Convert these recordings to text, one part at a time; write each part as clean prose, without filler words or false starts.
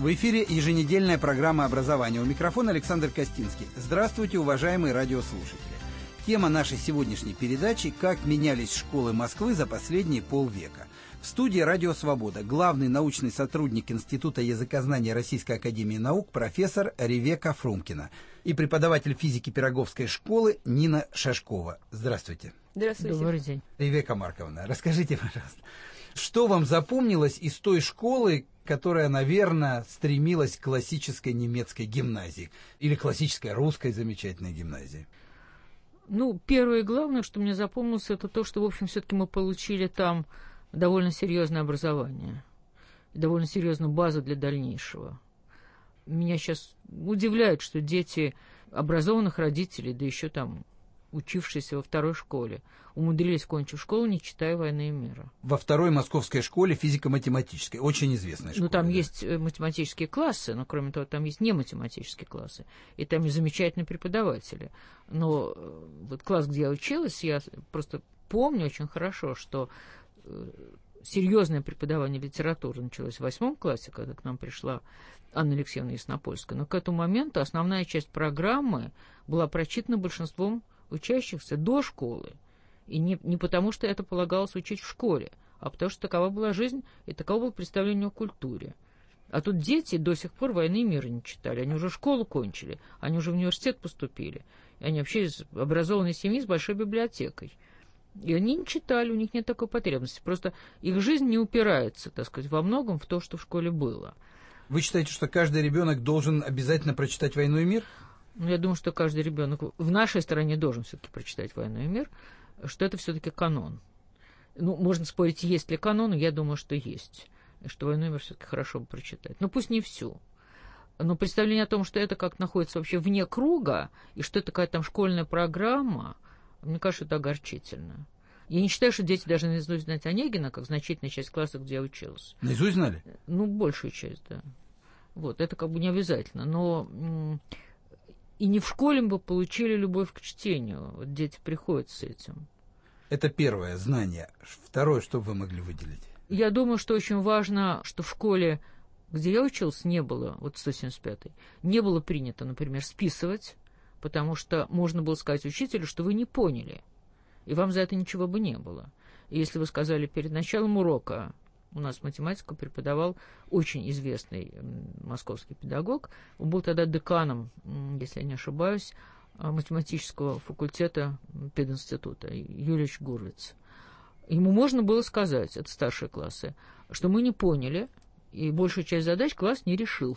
В эфире еженедельная программа образования. У микрофона Александр Костинский. Здравствуйте, уважаемые радиослушатели. Тема нашей сегодняшней передачи – «Как менялись школы Москвы за последние полвека». В студии «Радио Свобода» главный научный сотрудник Института языкознания Российской академии наук профессор Ревека Фрумкина и преподаватель физики Пироговской школы Нина Шашкова. Здравствуйте. Здравствуйте. Добрый день. Ревека Марковна, расскажите, пожалуйста, что вам запомнилось из той школы, которая, наверное, стремилась к классической немецкой гимназии или классической русской замечательной гимназии? Первое и главное, что мне запомнилось, это то, что, в общем, все-таки мы получили там довольно серьезное образование, довольно серьезную базу для дальнейшего. Меня сейчас удивляет, что дети образованных родителей, да еще там учившиеся во второй школе, умудрились кончить школу, не читая «Войны и мира». Во второй московской школе физико-математической, очень известной школе. Там есть математические классы, но, кроме того, там есть нематематические классы, и там есть замечательные преподаватели. Но вот класс, где я училась, я просто помню очень хорошо, что серьезное преподавание литературы началось в 8 классе, когда к нам пришла Анна Алексеевна Яснопольская. Но к этому моменту основная часть программы была прочитана большинством учащихся до школы. И не потому, что это полагалось учить в школе, а потому что такова была жизнь и таково было представление о культуре. А тут дети до сих пор «Войны и мира» не читали. Они уже школу кончили, они уже в университет поступили. И они вообще из образованной семьи с большой библиотекой. И они не читали, у них нет такой потребности. Просто их жизнь не упирается, так сказать, во многом в то, что в школе было. Вы считаете, что каждый ребенок должен обязательно прочитать «Войну и мир»? Я думаю, что каждый ребенок в нашей стране должен все-таки прочитать «Войну и мир», что это все-таки канон. Можно спорить, есть ли канон, но я думаю, что есть. И что «Войну и мир» все-таки хорошо бы прочитать. Пусть не всю. Но представление о том, что это как находится вообще вне круга, и что это какая-то там школьная программа, мне кажется, это огорчительно. Я не считаю, что дети должны наизусть знать Онегина, как значительная часть класса, где я училась. Наизусть знали? Большую часть, да. Это как бы не обязательно. Но и не в школе бы получили любовь к чтению. Дети приходят с этим. Это первое знание. Второе, что вы могли выделить? Я думаю, что очень важно, что в школе, где я училась, не было, 175-й, не было принято, например, списывать, потому что можно было сказать учителю, что вы не поняли, и вам за это ничего бы не было. И если вы сказали перед началом урока, у нас математику преподавал очень известный московский педагог, он был тогда деканом, если я не ошибаюсь, математического факультета пединститута, Юрий Ильич Гурвиц. Ему можно было сказать, это старшие классы, что мы не поняли, и большую часть задач класс не решил.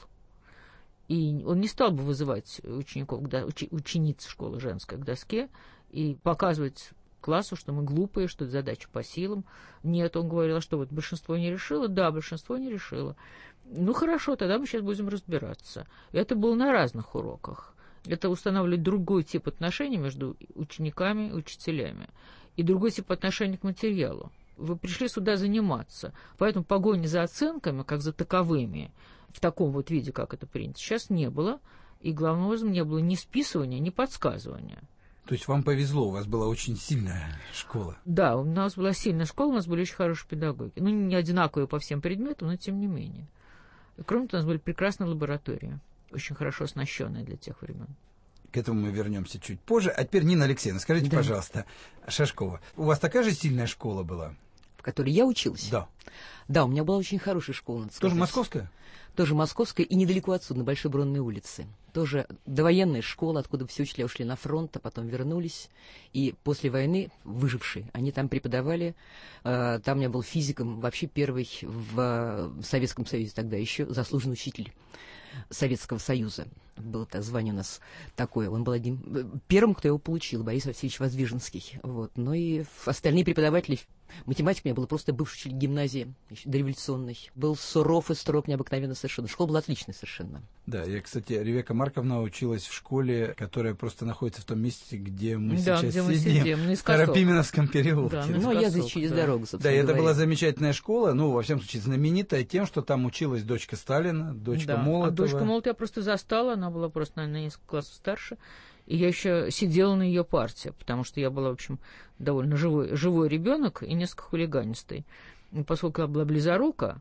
И он не стал бы вызывать учеников, учениц школы женской к доске и показывать классу, что мы глупые, что это задача по силам. Нет, он говорил, что большинство не решило. Да, большинство не решило. Хорошо, тогда мы сейчас будем разбираться. Это было на разных уроках. Это устанавливает другой тип отношений между учениками и учителями. И другой тип отношений к материалу. Вы пришли сюда заниматься. Поэтому погони за оценками, как за таковыми, в таком виде, как это принято, сейчас не было. И главным образом не было ни списывания, ни подсказывания. То есть вам повезло, у вас была очень сильная школа. Да, у нас была сильная школа, у нас были очень хорошие педагоги. Не одинаковые по всем предметам, но тем не менее. И, кроме того, у нас были прекрасные лаборатории, очень хорошо оснащенные для тех времен. К этому мы вернемся чуть позже. А теперь, Нина Алексеевна, скажите, пожалуйста, Шашкова, у вас такая же сильная школа была? В которой я училась? Да. Да, у меня была очень хорошая школа, надо сказать. Тоже московская? Тоже московская и недалеко отсюда, на Большой Бронной улице. Тоже довоенная школа, откуда все учителя ушли на фронт, а потом вернулись. И после войны выжившие, они там преподавали. Там я был физиком, вообще первый в Советском Союзе тогда еще заслуженный учитель Советского Союза. Было так звание у нас такое. Он был первым, кто его получил, Борис Васильевич Воздвиженский. Но и остальные преподаватели. Математика у меня была просто бывший учитель гимназии, еще дореволюционной. Был суров и строг необыкновенно совершенно. Школа была отличная совершенно. Да, я, кстати, Ревека Марковна училась в школе, которая просто находится в том месте, где мы сейчас сидим, в Карапименовском переулке. Да, я здесь через дорогу, собственно говоря. Это была замечательная школа, во всяком случае, знаменитая тем, что там училась дочка Сталина, дочка Молотова. Дочка Молотова я просто застала, она была просто, наверное, на несколько классов старше. И я еще сидела на ее парте, потому что я была, в общем, довольно живой ребенок и несколько хулиганистый. И поскольку я была близорука,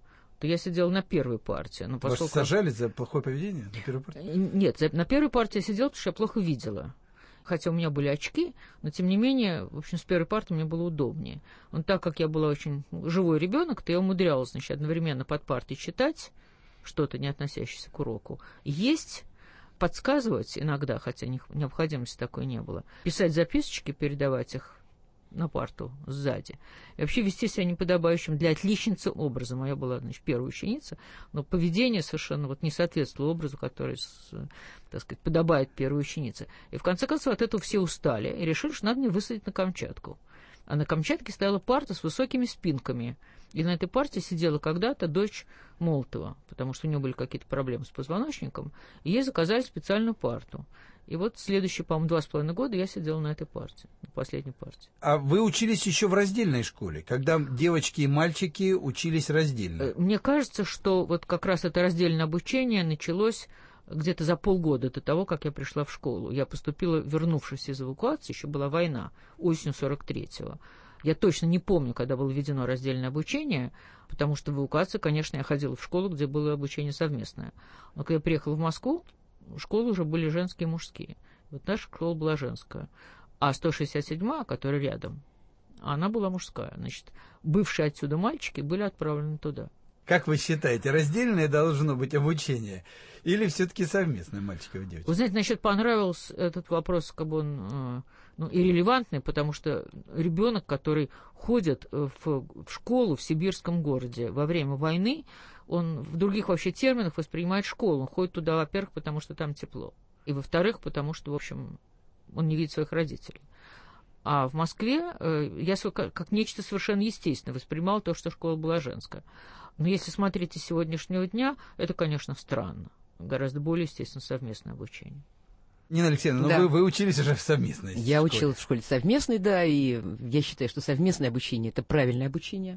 то я сидела на первой партии. Но поскольку... Вас сажали за плохое поведение на первой партии? Нет, на первой партии я сидела, потому что я плохо видела. Хотя у меня были очки, но, тем не менее, в общем, с первой парты мне было удобнее. Но так как я была очень живой ребенок, то я умудрялась, значит, одновременно под партой читать что-то, не относящееся к уроку, есть, подсказывать иногда, хотя необходимости такой не было, писать записочки, передавать их на парту сзади. И вообще вести себя неподобающим для отличницы образом. А я была, значит, первая ученица, но поведение совершенно вот не соответствовало образу, который, так сказать, подобает первой ученице. И в конце концов от этого все устали и решили, что надо мне высадить на Камчатку. А на Камчатке стояла парта с высокими спинками. И на этой парте сидела когда-то дочь Молотова, потому что у нее были какие-то проблемы с позвоночником, и ей заказали специальную парту. И вот следующие, по-моему, 2,5 года я сидела на этой парте, на последней парте. А вы учились еще в раздельной школе, когда девочки и мальчики учились раздельно? Мне кажется, что вот как раз это раздельное обучение началось где-то за полгода до того, как я пришла в школу. Я поступила, вернувшись из эвакуации, еще была война, осенью 43-го. Я точно не помню, когда было введено раздельное обучение, потому что в эвакуации, конечно, я ходила в школу, где было обучение совместное. Но когда я приехала в Москву, школы уже были женские и мужские. Вот наша школа была женская. А 167-я, которая рядом, она была мужская. Значит, бывшие отсюда мальчики были отправлены туда. Как вы считаете, раздельное должно быть обучение или все-таки совместное мальчиков и девочек? Вы знаете, значит, понравился этот вопрос, как бы он и релевантный, потому что ребенок, который ходит в школу в сибирском городе во время войны, он в других вообще терминах воспринимает школу. Он ходит туда, во-первых, потому что там тепло, и во-вторых, потому что, в общем, он не видит своих родителей. А в Москве я как нечто совершенно естественное воспринимала то, что школа была женская. Но если смотреть из сегодняшнего дня, это, конечно, странно. Гораздо более, естественно, совместное обучение. Нина Алексеевна, да. Но вы учились уже в совместной Я школе. училась в школе совместной, да, и я считаю, что совместное обучение – это правильное обучение.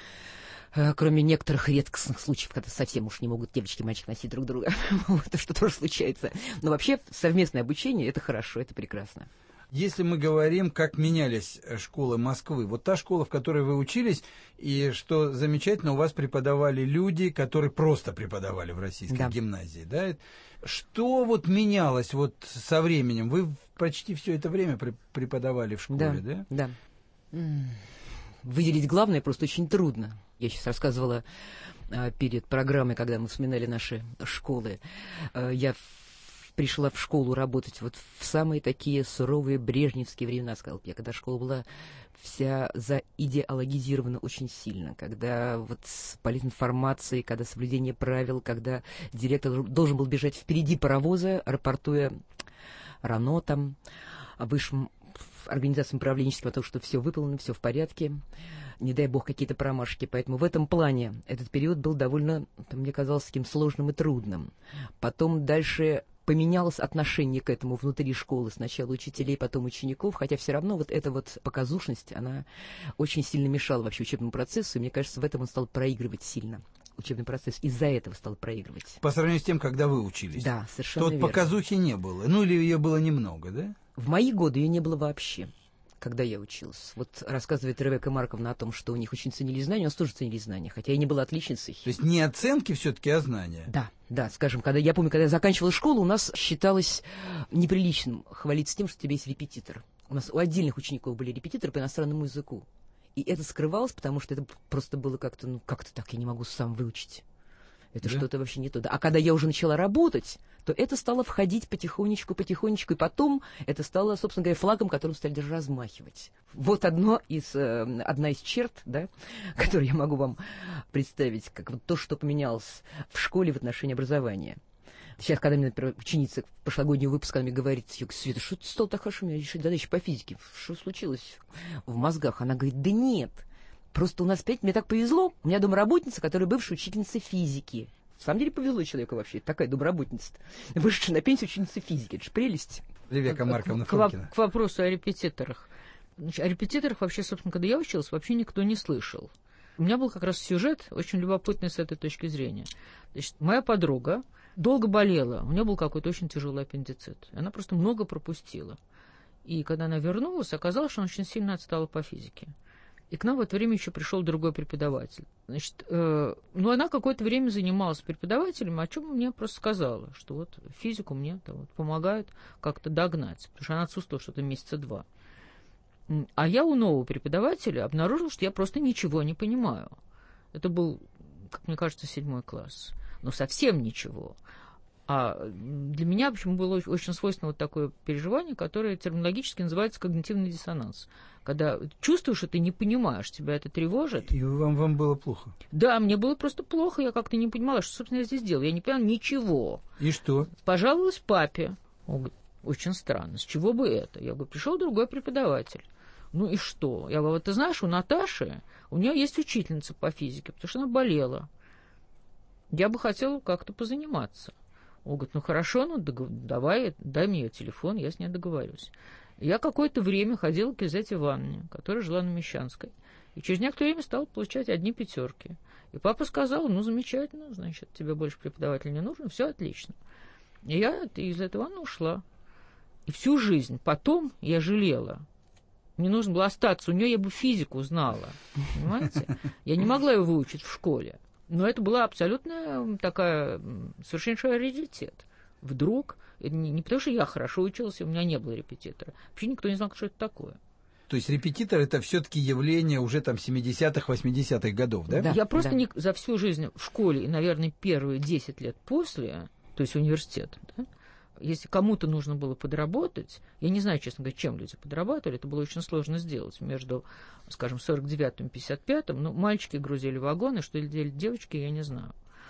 Кроме некоторых редкостных случаев, когда совсем уж не могут девочки и мальчики носить друг друга. Вот, что тоже случается. Но вообще совместное обучение – это хорошо, это прекрасно. Если мы говорим, как менялись школы Москвы, вот та школа, в которой вы учились, и что замечательно, у вас преподавали люди, которые просто преподавали в российской гимназии, да? Что вот менялось вот со временем? Вы почти все это время преподавали в школе, да? Да. Выделить главное просто очень трудно. Я сейчас рассказывала перед программой, когда мы вспоминали наши школы. Я пришла в школу работать вот в самые такие суровые брежневские времена, сказал я, когда школа была вся заидеологизирована очень сильно, когда вот с политинформацией, когда соблюдение правил, когда директор должен был бежать впереди паровоза, рапортуя РАНО там, высшим организациям управленческим о том, что все выполнено, все в порядке, не дай бог какие-то промашки. Поэтому в этом плане этот период был довольно, мне казалось, таким сложным и трудным. Потом дальше поменялось отношение к этому внутри школы, сначала учителей, потом учеников, хотя все равно вот эта вот показушность, она очень сильно мешала вообще учебному процессу, и мне кажется, в этом он стал проигрывать сильно. Учебный процесс из-за этого стал проигрывать. По сравнению с тем, когда вы учились? Да, совершенно верно. Тут показухи не было, ну или ее было немного, да? В мои годы ее не было вообще, когда я училась. Вот рассказывает Ревекка Марковна о том, что у них очень ценили знания, у нас тоже ценили знания, хотя я не была отличницей. То есть не оценки все-таки, а знания? Да, скажем, я помню, когда я заканчивала школу, у нас считалось неприличным хвалиться тем, что у тебя есть репетитор. У нас у отдельных учеников были репетиторы по иностранному языку. И это скрывалось, потому что это просто было как-то, как-то так, я не могу сам выучить. Это что-то вообще не то. А когда я уже начала работать, то это стало входить потихонечку, и потом это стало, собственно говоря, флагом, которым стали даже размахивать. Вот одна из черт, да, которую я могу вам представить, как вот то, что поменялось в школе в отношении образования. Сейчас, когда мне, например, ученица прошлогоднего выпуска мне говорит: Света, что ты стал так хорошо мне решать задачи по физике? Что случилось в мозгах? Она говорит: да нет. Просто у нас, мне так повезло. У меня домработница, которая бывшая учительница физики. В самом деле повезло человеку вообще. Такая домработница. Вышедшая на пенсию ученица физики. Это же прелесть. Ревекка Марковна Фокина. К вопросу о репетиторах. Значит, о репетиторах вообще, собственно, когда я училась, вообще никто не слышал. У меня был как раз сюжет очень любопытный с этой точки зрения. Значит, моя подруга долго болела. У нее был какой-то очень тяжелый аппендицит. Она просто много пропустила. И когда она вернулась, оказалось, что она очень сильно отстала по физике. И к нам в это время еще пришел другой преподаватель. Значит, она какое-то время занималась преподавателем, о чем мне просто сказала, что вот физику мне помогают как-то догнать, потому что она отсутствовала что-то месяца 2. А я у нового преподавателя обнаружила, что я просто ничего не понимаю. Это был, как мне кажется, 7 класс. Но совсем ничего. А для меня, почему было очень свойственно вот такое переживание, которое терминологически называется когнитивный диссонанс. Когда чувствуешь, что ты не понимаешь, тебя это тревожит. И вам было плохо? Да, мне было просто плохо, я как-то не понимала, что, собственно, я здесь делаю. Я не поняла ничего. И что? Пожаловалась папе. Он говорит, очень странно, с чего бы это? Я говорю, пришел другой преподаватель. Ну и что? Я говорю, ты знаешь, у Наташи, у нее есть учительница по физике, потому что она болела. Я бы хотела как-то позаниматься. Он говорит, ну хорошо, давай, дай мне ее телефон, я с ней договорюсь. Я какое-то время ходила к Лизавете Ивановне, которая жила на Мещанской, и через некоторое время стала получать 1 5. И папа сказал, ну замечательно, значит, тебе больше преподавателя не нужно, все отлично. И я из этого ушла. И всю жизнь потом я жалела. Мне нужно было остаться у нее, я бы физику знала, понимаете? Я не могла ее выучить в школе. Но это была абсолютно такая совершеннейший раритет. Вдруг, не потому что я хорошо училась, у меня не было репетитора. Вообще никто не знал, что это такое. То есть репетитор — это все-таки явление уже там 70-х, 80-х годов, да? Я просто за всю жизнь в школе и, наверное, первые 10 лет после, то есть университет, да, если кому-то нужно было подработать, я не знаю, честно говоря, чем люди подрабатывали, это было очень сложно сделать между, скажем, 49-м и 55-м, ну, мальчики грузили вагоны, что делали девочки, я не знаю.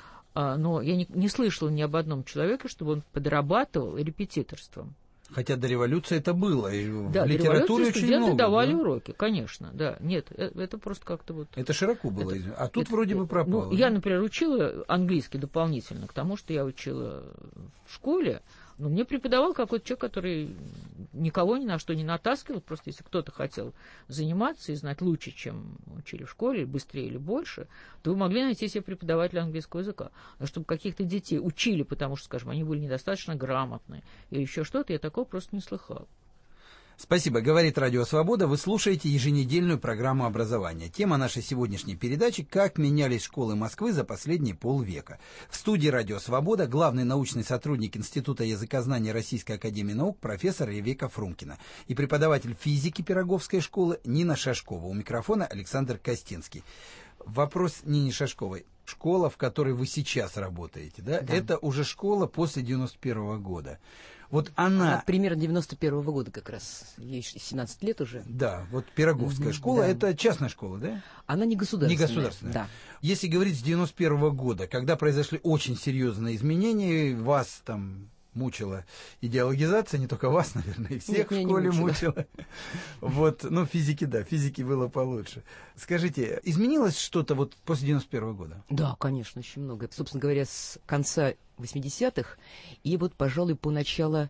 Но я не слышала ни об одном человеке, чтобы он подрабатывал репетиторством. Хотя до революции это было, и да, в литературе очень студенты много. давали уроки, конечно, да. Нет, это просто как-то вот... Это широко было, а тут вроде бы пропало. Я, например, учила английский дополнительно к тому, что я учила в школе, но мне преподавал какой-то человек, который никого ни на что не натаскивал, просто если кто-то хотел заниматься и знать лучше, чем учили в школе, быстрее или больше, то вы могли найти себе преподавателя английского языка. Но чтобы каких-то детей учили, потому что, скажем, они были недостаточно грамотны или еще что-то, я такого просто не слыхала. Спасибо. Говорит Радио Свобода. Вы слушаете еженедельную программу образования. Тема нашей сегодняшней передачи «Как менялись школы Москвы за последние полвека». В студии Радио Свобода главный научный сотрудник Института языкознания Российской академии наук профессор Ревека Фрумкина и преподаватель физики Пироговской школы Нина Шашкова. У микрофона Александр Костинский. Вопрос Нине Шашковой. Школа, в которой вы сейчас работаете, да? Это уже школа после 91 года. Вот она примерно 91-го года как раз, ей 17 лет уже. Да, вот Пироговская школа, это частная школа, да? Она не государственная. Не государственная. Да. Если говорить с 91 года, когда произошли очень серьезные изменения, вас там мучила идеологизация, не только вас, наверное, и всех в школе мучила. Вот, ну, физики было получше. Скажите, изменилось что-то вот после 91 года? Да, конечно, очень много. Собственно говоря, с конца 80-х и вот, пожалуй, по началу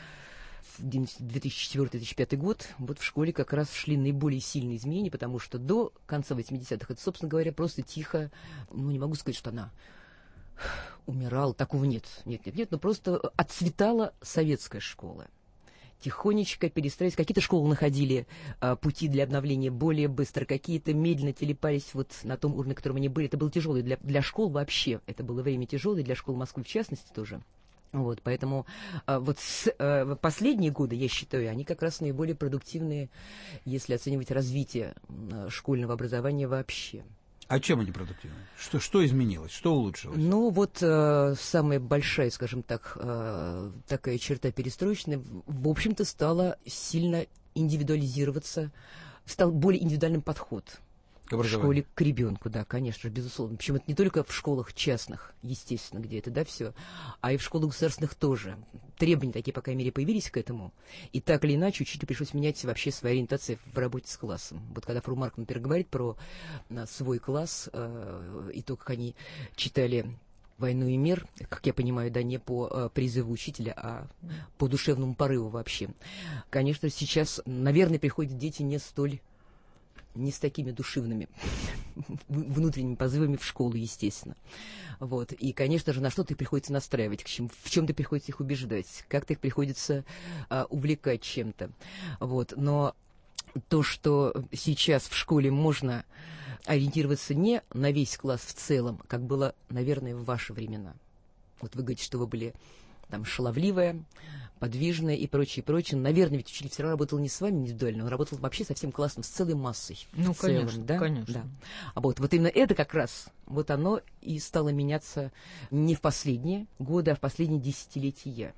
2004-2005 год вот в школе как раз шли наиболее сильные изменения, потому что до конца 80-х это, собственно говоря, просто тихо, ну, не могу сказать, что она умирала, такого нет, но просто отцветала советская школа. Тихонечко перестраивались. Какие-то школы находили пути для обновления более быстро, какие-то медленно телепались вот на том уровне, на котором они были. Это было тяжело для школ вообще. Это было время тяжелое, для школ Москвы в частности тоже. Вот, поэтому вот последние годы, я считаю, они как раз наиболее продуктивные, если оценивать развитие школьного образования вообще. А чем они продуктивны? Что изменилось? Что улучшилось? Ну, вот самая большая, скажем так, такая черта перестроечная, в общем-то, стала сильно индивидуализироваться, стал более индивидуальным подход в школе к ребенку, да, конечно же, безусловно. Причем это не только в школах частных, естественно, где это, да, все, а и в школах государственных тоже. Требования такие, по крайней мере, появились к этому. И так или иначе учителю пришлось менять вообще свою ориентацию в работе с классом. Вот когда Фру Марк, например, говорит про свой класс и то, как они читали «Войну и мир», как я понимаю, да, не по призыву учителя, а по душевному порыву вообще. Конечно, сейчас, наверное, приходят дети не с такими душевными внутренними позывами в школу, естественно. Вот. И, конечно же, на что-то их приходится настраивать, в чем-то приходится их убеждать, как-то их приходится увлекать чем-то. Вот. Но то, что сейчас в школе можно ориентироваться не на весь класс в целом, как было, наверное, в ваши времена. Вот вы говорите, что вы были там шаловливая, подвижная и прочее, прочее. Наверное, ведь учитель все равно работал не с вами индивидуально, он работал вообще со всем классом, с целой массой. Ну, конечно, целом, да? конечно. Да. А вот именно это как раз, вот оно и стало меняться не в последние годы, а в последние десятилетия.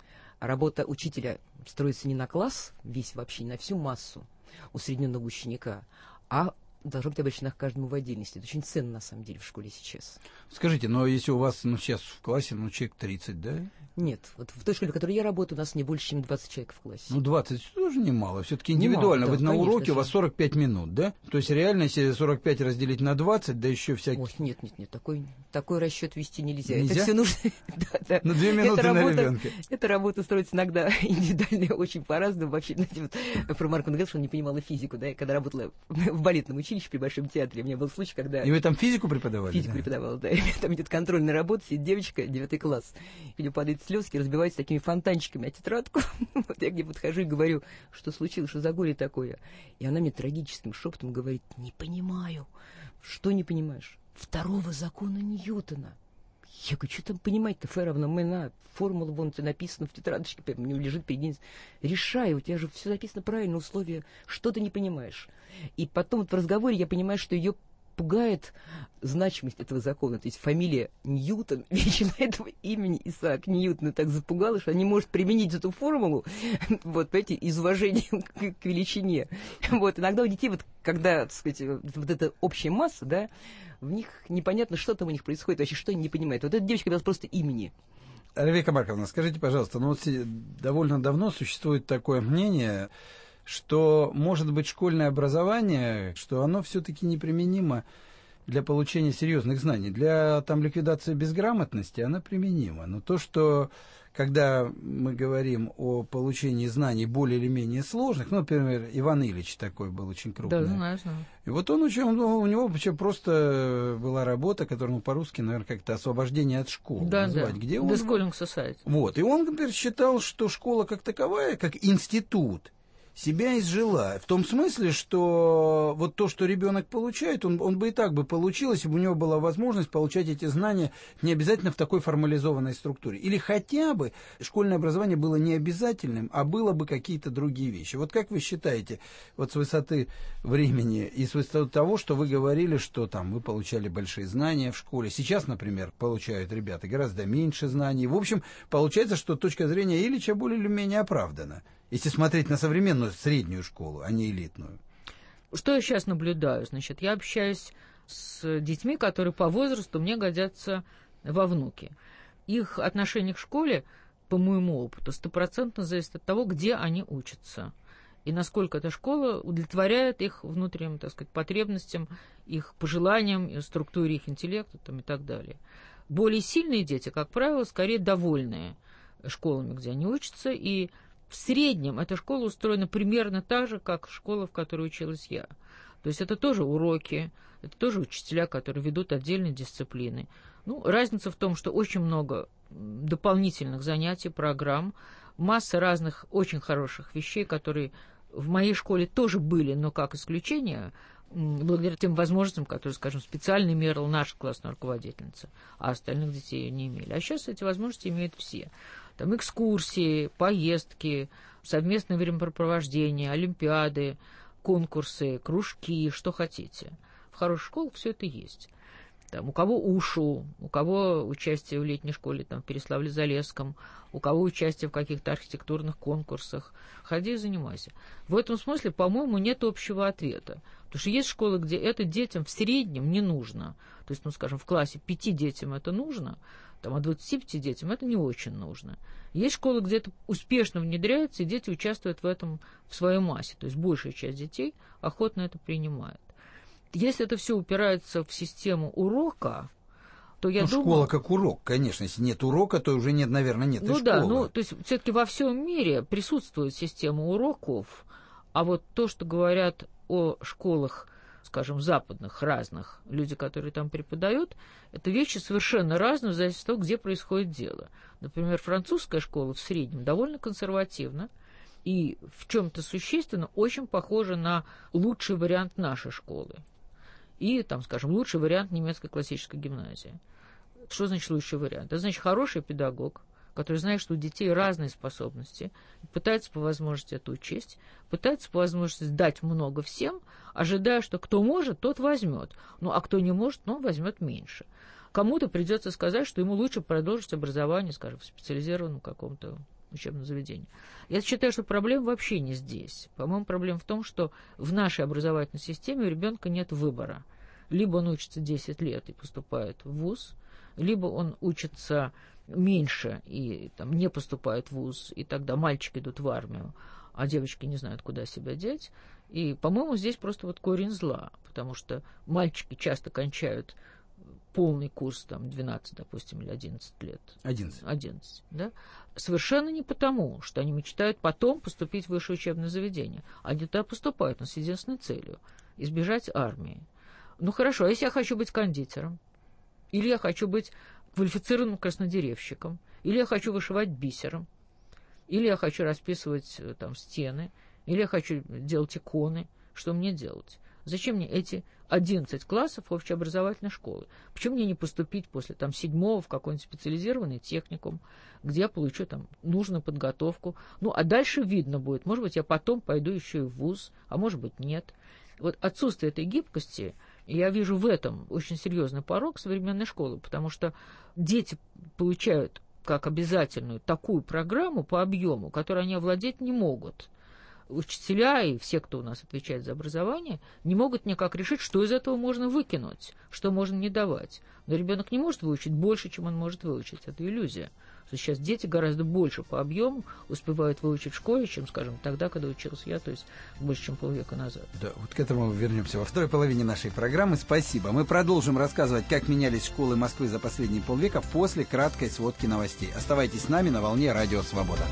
Работа учителя строится не на класс, весь вообще, не на всю массу усредненного ученика, а должно быть обращена к каждому в отдельности. Это очень ценно, на самом деле, в школе сейчас. Скажите, но если у вас сейчас в классе, человек 30, да? Нет, вот в той школе, в которой я работаю, у нас не больше, чем 20 человек в классе. 20 тоже немало. Все-таки индивидуально. Немало, да, вот на конечно, уроке у вас 45 минут, да? То есть реально, если 45 разделить на 20, да еще всякие... Ой, нет, такой расчет вести нельзя. Нельзя? Это все нужно... На 2 минуты на ребенка. Эта работа строится иногда индивидуально очень по-разному. Вообще, знаете, вот про Марку он говорил, что он не понимала физику, да? Я когда работала в балетном училище при Большом театре, у меня был случай, когда... И вы там физику преподавали? Физику преподавала, да. Там идет контрольная работа, сидит девочка, 9 класс. У нее падает слезки, разбивается такими фонтанчиками о тетрадку. Вот я к ней подхожу и говорю, что случилось, что за горе такое. И она мне трагическим шепотом говорит: не понимаю. Что не понимаешь? Второго закона Ньютона. Я говорю, что там понимать-то, Ф равно МНА, формула вон это написано в тетрадочке, у меня лежит перед ней. Решай, у тебя же все написано правильно, условия, что ты не понимаешь. И потом вот в разговоре я понимаю, что ее пугает значимость этого закона. То есть фамилия Ньютон, величина этого имени Исаак Ньютон так запугала, что она не может применить эту формулу, вот, понимаете, из уважения к величине. Вот, иногда у детей, вот, когда, так сказать, вот эта общая масса, да, в них непонятно, что там у них происходит, вообще, что они не понимают. Вот эта девочка без просто имени. Ревека Марковна, скажите, пожалуйста, довольно давно существует такое мнение, что, может быть, школьное образование, что оно все-таки неприменимо для получения серьезных знаний. Для ликвидации безграмотности оно применимо. Но то, что когда мы говорим о получении знаний более или менее сложных, например, Иван Ильич такой был очень крупный. Да, знаю. И вот у него вообще просто была работа, которую по-русски, наверное, как-то «Освобождение от школы» назвать. Где он... The Schooling Society. Вот, и он, например, считал, что школа как таковая, как институт, себя изжила. В том смысле, что вот то, что ребенок получает, он бы и так бы получил, если бы у него была возможность получать эти знания не обязательно в такой формализованной структуре. Или хотя бы школьное образование было не обязательным, а было бы какие-то другие вещи. Вот как вы считаете, вот с высоты времени и с высоты того, что вы говорили, что там вы получали большие знания в школе. Сейчас, например, получают ребята гораздо меньше знаний. В общем, получается, что точка зрения Ильича более или менее оправдана. Если смотреть на современную среднюю школу, а не элитную. Что я сейчас наблюдаю? Значит, я общаюсь с детьми, которые по возрасту мне годятся во внуки. Их отношение к школе, по моему опыту, 100% зависит от того, где они учатся. И насколько эта школа удовлетворяет их внутренним, так сказать, потребностям, их пожеланиям, структуре их интеллекта там, и так далее. Более сильные дети, как правило, скорее довольные школами, где они учатся, и в среднем эта школа устроена примерно так же, как школа, в которой училась я. То есть это тоже уроки, это тоже учителя, которые ведут отдельные дисциплины. Разница в том, что очень много дополнительных занятий, программ, масса разных очень хороших вещей, которые в моей школе тоже были, но как исключение, благодаря тем возможностям, которые, скажем, специально мерила наша классная руководительница, а остальных детей не имели. А сейчас эти возможности имеют все. Там экскурсии, поездки, совместное времяпрепровождение, олимпиады, конкурсы, кружки, что хотите. В хороших школах все это есть. Там, у кого УШУ, у кого участие в летней школе там, в Переславле-Залесском, у кого участие в каких-то архитектурных конкурсах. Ходи и занимайся. В этом смысле, по-моему, нет общего ответа. Потому что есть школы, где это детям в среднем не нужно. То есть, скажем, в классе 5 детям это нужно, а 25 детям это не очень нужно. Есть школы, где это успешно внедряется, и дети участвуют в этом в своей массе. То есть большая часть детей охотно это принимает. Если это все упирается в систему урока, то я думаю... Школа как урок, конечно. Если нет урока, то уже нет, наверное, нет и школы. Да, то есть все-таки во всем мире присутствует система уроков, а вот то, что говорят о школах, скажем, западных, разных, люди, которые там преподают, это вещи совершенно разные, в зависимости от того, где происходит дело. Например, французская школа в среднем довольно консервативна, и в чем-то существенно очень похожа на лучший вариант нашей школы. И, там, скажем, лучший вариант немецкой классической гимназии. Что значит лучший вариант? Это значит хороший педагог, который знает, что у детей разные способности, пытается по возможности это учесть, пытается по возможности дать много всем, ожидая, что кто может, тот возьмет. Ну, а кто не может, он возьмет меньше. Кому-то придется сказать, что ему лучше продолжить образование, скажем, в специализированном каком-то учебном заведении. Я считаю, что проблема вообще не здесь. По-моему, проблема в том, что в нашей образовательной системе у ребенка нет выбора. Либо он учится 10 лет и поступает в вуз, либо он учится меньше и там, не поступает в вуз, и тогда мальчики идут в армию, а девочки не знают, куда себя деть. И, по-моему, здесь просто вот корень зла, потому что мальчики часто кончают полный курс, там, 12, допустим, или 11 лет. 11, да? Совершенно не потому, что они мечтают потом поступить в высшее учебное заведение. Они туда поступают, но с единственной целью – избежать армии. Ну, хорошо, а если я хочу быть кондитером? Или я хочу быть квалифицированным краснодеревщиком? Или я хочу вышивать бисером? Или я хочу расписывать там стены? Или я хочу делать иконы? Что мне делать? Зачем мне эти 11 классов общеобразовательной школы? Почему мне не поступить после там, 7-го в какой-нибудь специализированный техникум, где я получу там, нужную подготовку? Ну, а дальше видно будет. Может быть, я потом пойду еще и в вуз, а может быть, нет. Вот отсутствие этой гибкости, я вижу в этом очень серьезный порок современной школы, потому что дети получают как обязательную такую программу по объему, которой они овладеть не могут. Учителя и все, кто у нас отвечает за образование, не могут никак решить, что из этого можно выкинуть, что можно не давать. Но ребенок не может выучить больше, чем он может выучить. Это иллюзия. Что сейчас дети гораздо больше по объему успевают выучить в школе, чем, скажем, тогда, когда учился я, то есть больше, чем полвека назад. Да, вот к этому вернемся во второй половине нашей программы. Спасибо. Мы продолжим рассказывать, как менялись школы Москвы за последние полвека после краткой сводки новостей. Оставайтесь с нами на волне Радио Свобода.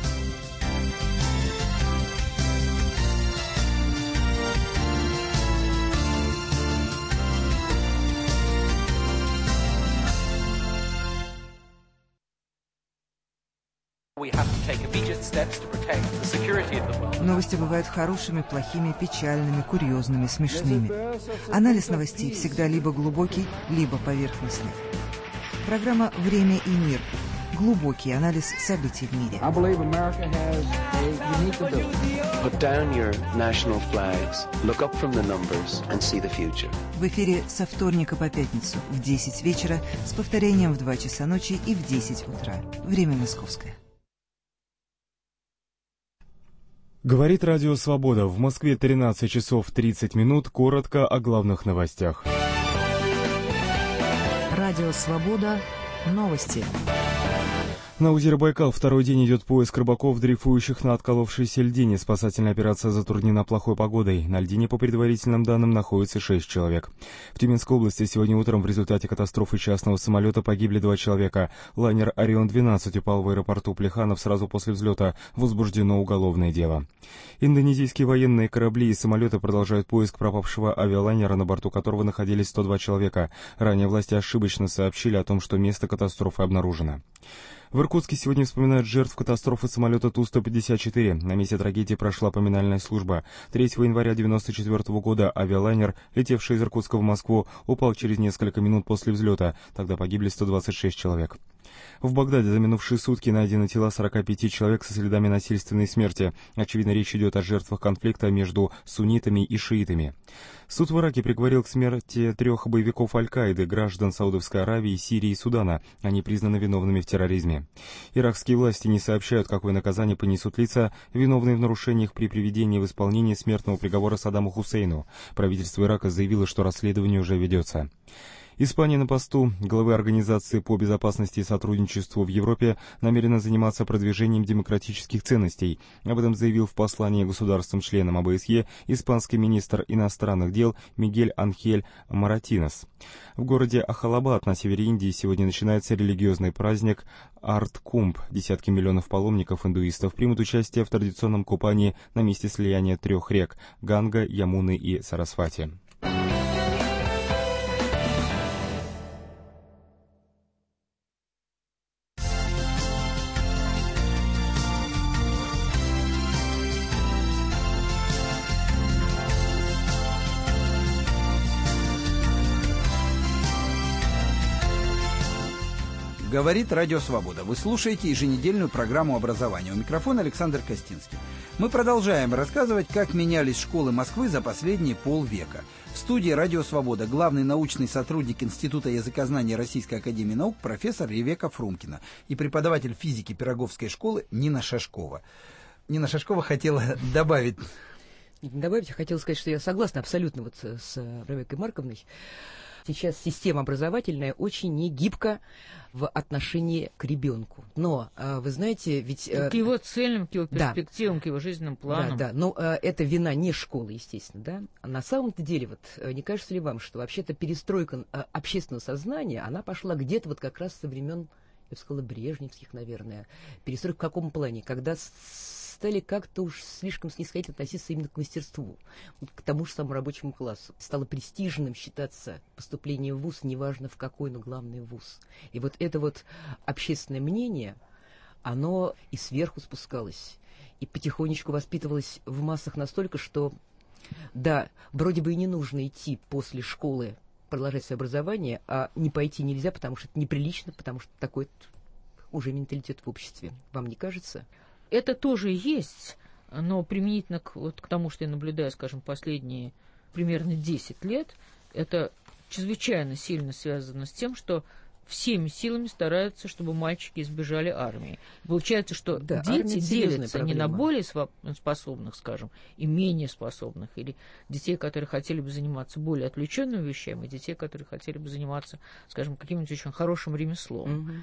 Новости бывают хорошими, плохими, печальными, курьезными, смешными. Анализ новостей всегда либо глубокий, либо поверхностный. Программа «Время и мир». Глубокий анализ событий в мире. В эфире со вторника по пятницу в 10 вечера с повторением в 2 часа ночи и в 10 утра. Время московское. Говорит Радио Свобода. В Москве 13 часов 30 минут. Коротко о главных новостях. Радио Свобода. Новости. На озере Байкал второй день идет поиск рыбаков, дрейфующих на отколовшейся льдине. Спасательная операция затруднена плохой погодой. На льдине, по предварительным данным, находится 6 человек. В Тюменской области сегодня утром в результате катастрофы частного самолета погибли 2 человека. Лайнер «Орион-12» упал в аэропорту Плеханов сразу после взлета. Возбуждено уголовное дело. Индонезийские военные корабли и самолеты продолжают поиск пропавшего авиалайнера, на борту которого находились 102 человека. Ранее власти ошибочно сообщили о том, что место катастрофы обнаружено. В Иркутске сегодня вспоминают жертв катастрофы самолета Ту-154. На месте трагедии прошла поминальная служба. 3 января 1994 года авиалайнер, летевший из Иркутска в Москву, упал через несколько минут после взлета. Тогда погибли 126 человек. В Багдаде за минувшие сутки найдены тела 45 человек со следами насильственной смерти. Очевидно, речь идет о жертвах конфликта между суннитами и шиитами. Суд в Ираке приговорил к смерти 3 боевиков Аль-Каиды, граждан Саудовской Аравии, Сирии и Судана. Они признаны виновными в терроризме. Иракские власти не сообщают, какое наказание понесут лица, виновные в нарушениях при приведении в исполнение смертного приговора Саддаму Хусейну. Правительство Ирака заявило, что расследование уже ведется. Испания на посту главы Организации по безопасности и сотрудничеству в Европе намерена заниматься продвижением демократических ценностей. Об этом заявил в послании государствам-членам ОБСЕ испанский министр иностранных дел Мигель Анхель Маратинес. В городе Ахалабад на севере Индии сегодня начинается религиозный праздник Арт-Кумб. Десятки миллионов паломников-индуистов примут участие в традиционном купании на месте слияния 3 рек – Ганга, Ямуны и Сарасвати. Говорит Радио Свобода. Вы слушаете еженедельную программу образования. У микрофона Александр Костинский. Мы продолжаем рассказывать, как менялись школы Москвы за последние полвека. В студии Радио Свобода главный научный сотрудник Института языкознания Российской академии наук профессор Ревека Фрумкина и преподаватель физики Пироговской школы Нина Шашкова. Нина Шашкова хотела добавить... Не добавить, я хотела сказать, что я согласна абсолютно вот с Ревекой Марковной. Сейчас система образовательная очень негибка в отношении к ребенку. Но, вы знаете, ведь... К его целям, к его перспективам, да, к его жизненным планам. Да, но это вина не школы, естественно, да. А на самом-то деле, вот не кажется ли вам, что вообще-то перестройка общественного сознания, она пошла где-то вот как раз со времен, я бы сказала, брежневских, наверное. Перестройка в каком плане? Когда стали как-то уж слишком снисходительно относиться именно к мастерству, вот к тому же самому рабочему классу. Стало престижным считаться поступление в вуз, неважно в какой, но главный вуз. И вот это вот общественное мнение, оно и сверху спускалось, и потихонечку воспитывалось в массах настолько, что, да, вроде бы и не нужно идти после школы продолжать свое образование, а не пойти нельзя, потому что это неприлично, потому что такой уже менталитет в обществе. Вам не кажется? Это тоже есть, но применительно к тому, что я наблюдаю, скажем, последние примерно 10 лет, это чрезвычайно сильно связано с тем, что всеми силами стараются, чтобы мальчики избежали армии. Получается, что дети делятся не на более способных, скажем, и менее способных, или детей, которые хотели бы заниматься более отвлеченными вещами, и детей, которые хотели бы заниматься, скажем, каким-нибудь очень хорошим ремеслом.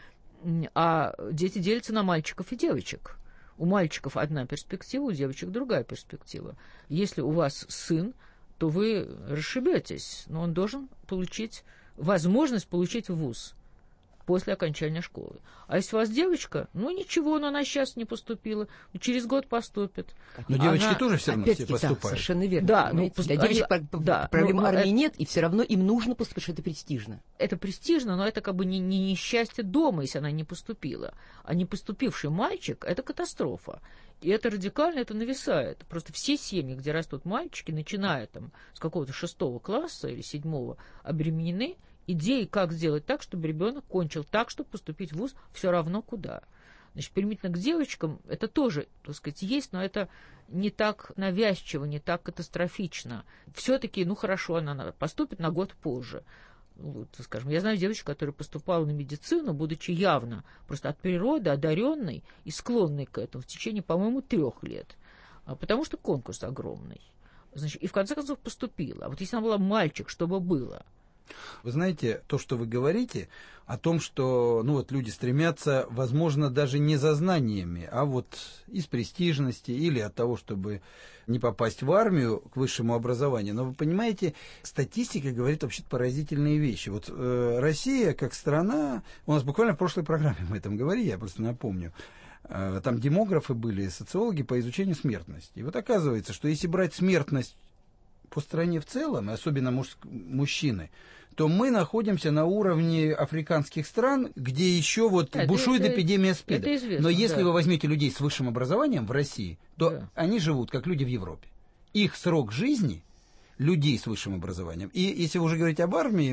А дети делятся на мальчиков и девочек. У мальчиков одна перспектива, у девочек другая перспектива. Если у вас сын, то вы расшибетесь, но он должен получить возможность получить вуз после окончания школы. А если у вас девочка, ну ничего, но она сейчас не поступила, через год поступит. Но девочки тоже все равно все поступают. Да, совершенно верно. Да, для девочек проблем армии нет, и все равно им нужно поступить, что это престижно. Это престижно, но это как бы не несчастье дома, если она не поступила. А не поступивший мальчик – это катастрофа. И это радикально, это нависает. Просто все семьи, где растут мальчики, начиная там с какого-то 6 класса или 7, обременены идеей, как сделать так, чтобы ребенок кончил так, чтобы поступить в вуз все равно куда. Значит, применительно к девочкам это тоже, так сказать, есть, но это не так навязчиво, не так катастрофично. Все-таки, ну хорошо, она поступит на год позже. Вот, скажем, я знаю девочку, которая поступала на медицину, будучи явно просто от природы одаренной и склонной к этому в течение, по-моему, 3 лет. Потому что конкурс огромный. Значит, и в конце концов поступила. А вот если она была мальчик, что бы было? Вы знаете, то, что вы говорите о том, что люди стремятся, возможно, даже не за знаниями, а вот из престижности или от того, чтобы не попасть в армию, к высшему образованию. Но вы понимаете, статистика говорит вообще-то поразительные вещи. Вот Россия как страна, у нас буквально в прошлой программе мы об этом говорили, я просто напомню, там демографы были, социологи по изучению смертности. И вот оказывается, что если брать смертность по стране в целом, и особенно мужчины, то мы находимся на уровне африканских стран, где еще бушует эпидемия СПИДа. Но если вы возьмете людей с высшим образованием в России, то они живут как люди в Европе. Их срок жизни людей с высшим образованием. И если вы уже говорите об армии,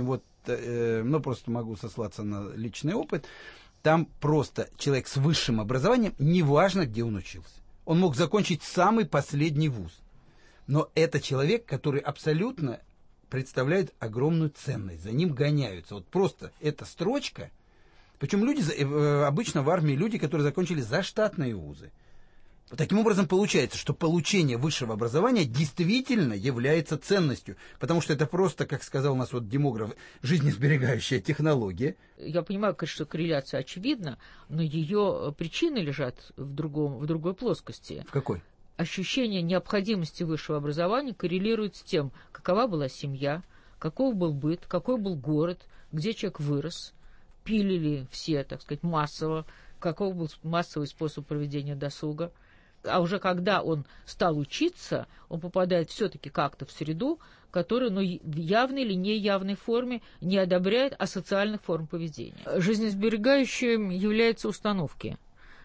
просто могу сослаться на личный опыт, там просто человек с высшим образованием, неважно, где он учился. Он мог закончить самый последний вуз. Но это человек, который абсолютно представляет огромную ценность. За ним гоняются. Вот просто эта строчка. Причем люди, обычно в армии люди, которые закончили заштатные вузы. Вот таким образом получается, что получение высшего образования действительно является ценностью. Потому что это просто, как сказал у нас демограф, жизнесберегающая технология. Я понимаю, конечно, что корреляция очевидна, но ее причины лежат в другой плоскости. В какой? Ощущение необходимости высшего образования коррелирует с тем, какова была семья, каков был быт, какой был город, где человек вырос, пили ли все, так сказать, массово, каков был массовый способ проведения досуга. А уже когда он стал учиться, он попадает все-таки как-то в среду, которая в явной или неявной форме не одобряет асоциальных форм поведения. Жизнесберегающим являются установки.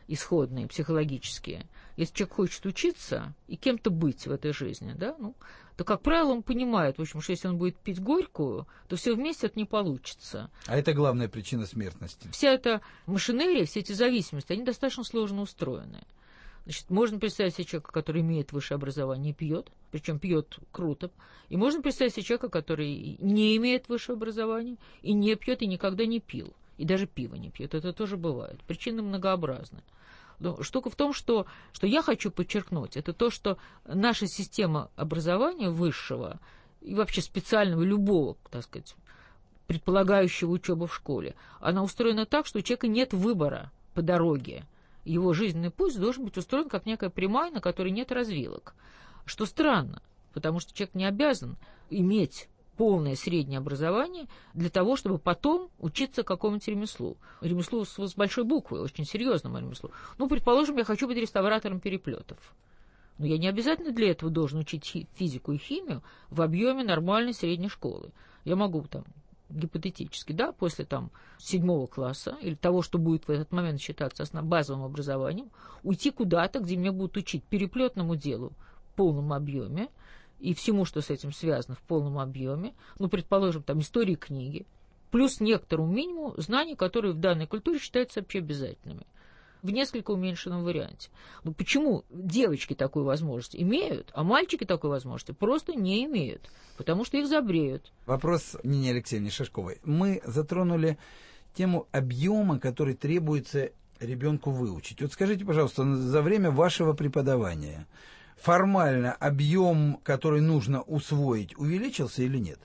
исходные, психологические. Если человек хочет учиться и кем-то быть в этой жизни, да, то, как правило, он понимает, в общем, что если он будет пить горькую, то все вместе это не получится. А это главная причина смертности. Вся эта машинерия, все эти зависимости, они достаточно сложно устроены. Значит, можно представить себе человека, который имеет высшее образование и пьет, причем пьет круто. И можно представить себе человека, который не имеет высшего образования и не пьет, и никогда не пил. И даже пиво не пьет. Это тоже бывает. Причины многообразны. Но штука в том, что я хочу подчеркнуть, это то, что наша система образования высшего и вообще специального, любого, так сказать, предполагающего учебу в школе, она устроена так, что у человека нет выбора по дороге. Его жизненный путь должен быть устроен как некая прямая, на которой нет развилок. Что странно, потому что человек не обязан иметь полное среднее образование для того, чтобы потом учиться какому-нибудь ремеслу. Ремеслу с большой буквы, очень серьезному ремеслу. Предположим, я хочу быть реставратором переплетов. Но я не обязательно для этого должен учить физику и химию в объеме нормальной средней школы. Я могу гипотетически, после 7 класса или того, что будет в этот момент считаться базовым образованием, уйти куда-то, где меня будут учить переплетному делу в полном объеме и всему, что с этим связано, в полном объеме, предположим, истории книги, плюс некоторому минимуму знаний, которые в данной культуре считаются вообще обязательными, в несколько уменьшенном варианте. Почему девочки такую возможность имеют, а мальчики такой возможности просто не имеют? Потому что их забреют. Вопрос Нине Алексеевне Шишковой. Мы затронули тему объема, который требуется ребенку выучить. Скажите, пожалуйста, за время вашего преподавания формально объем, который нужно усвоить, увеличился или нет?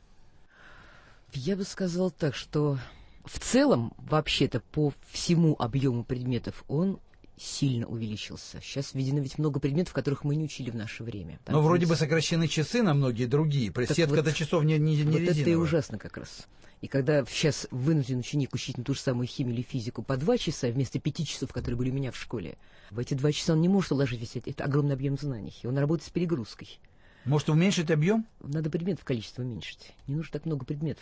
Я бы сказала так, что в целом, вообще-то, по всему объему предметов он сильно увеличился. Сейчас введено ведь много предметов, которых мы не учили в наше время. Но вроде бы сокращены часы на многие другие. Сетка-то часов не резиновая. Это и ужасно как раз. И когда сейчас вынужден ученик учить на ту же самую химию или физику по 2 часа вместо 5 часов, которые были у меня в школе, в эти 2 часа он не может уложить весь это огромный объем знаний. И он работает с перегрузкой. Может уменьшить объем? Надо предметов количество уменьшить. Не нужно так много предметов.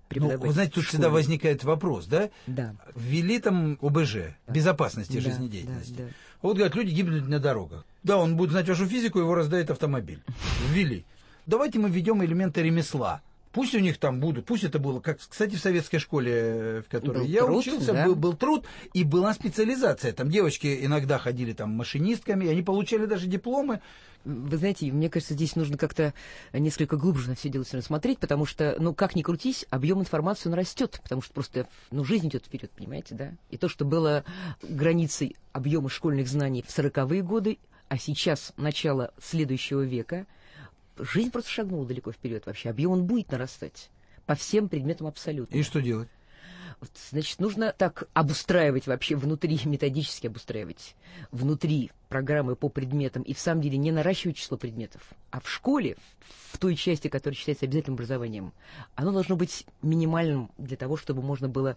Вы знаете, тут всегда возникает вопрос, да? Да. Ввели ОБЖ, безопасности жизнедеятельности. Да. Говорят, люди гибнут на дорогах. Да, он будет знать вашу физику, его раздает автомобиль. Ввели. Давайте мы введем элементы ремесла. Пусть у них будут, пусть это было, как, кстати, в советской школе, в которой я учился, да? был труд, и была специализация. Там девочки иногда ходили машинистками, и они получали даже дипломы. Вы знаете, мне кажется, здесь нужно как-то несколько глубже на все дело смотреть, потому что, как ни крутись, объем информации он растет, потому что просто, жизнь идет вперед, понимаете, да? И то, что было границей объема школьных знаний в 40-е годы, а сейчас начало следующего века, жизнь просто шагнула далеко вперед вообще. Объем он будет нарастать по всем предметам абсолютно. И что делать? Значит, нужно так обустраивать вообще внутри, методически обустраивать внутри программы по предметам и в самом деле не наращивать число предметов, а в школе, в той части, которая считается обязательным образованием, оно должно быть минимальным для того, чтобы можно было